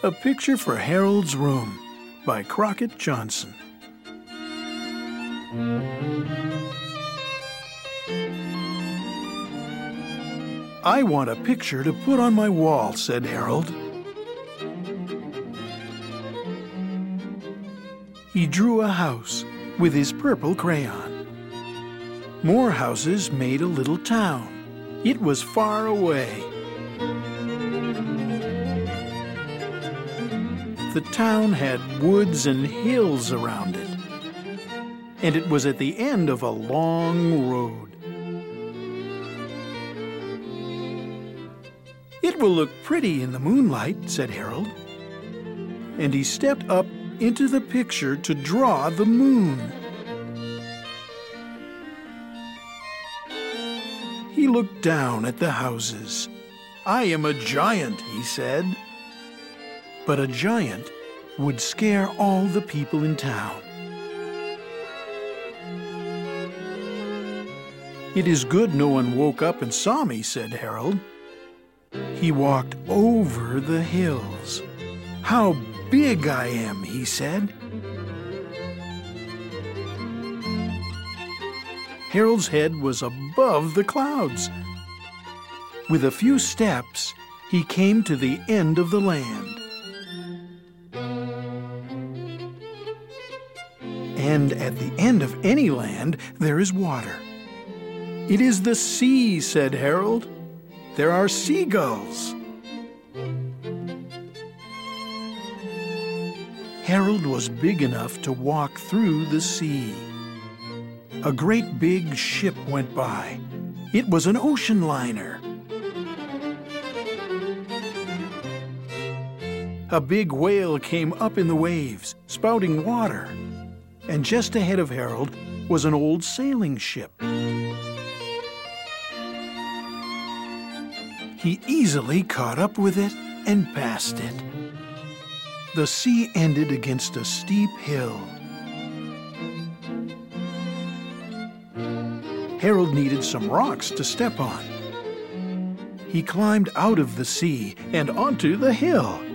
A Picture for Harold's Room by Crockett Johnson. I want a picture to put on my wall, said Harold. He drew a house with his purple crayon. More houses made a little town. It was far away. The town had woods and hills around it, and it was at the end of a long road. It will look pretty in the moonlight, said Harold, and he stepped up into the picture to draw the moon. He looked down at the houses. I am a giant, he said. But a giant would scare all the people in town. It is good no one woke up and saw me, said Harold. He walked over the hills. How big I am, he said. Harold's head was above the clouds. With a few steps, he came to the end of the land. And at the end of any land, there is water. It is the sea, said Harold. There are seagulls. Harold was big enough to walk through the sea. A great big ship went by. It was an ocean liner. A big whale came up in the waves, spouting water. And just ahead of Harold was an old sailing ship. He easily caught up with it and passed it. The sea ended against a steep hill. Harold needed some rocks to step on. He climbed out of the sea and onto the hill.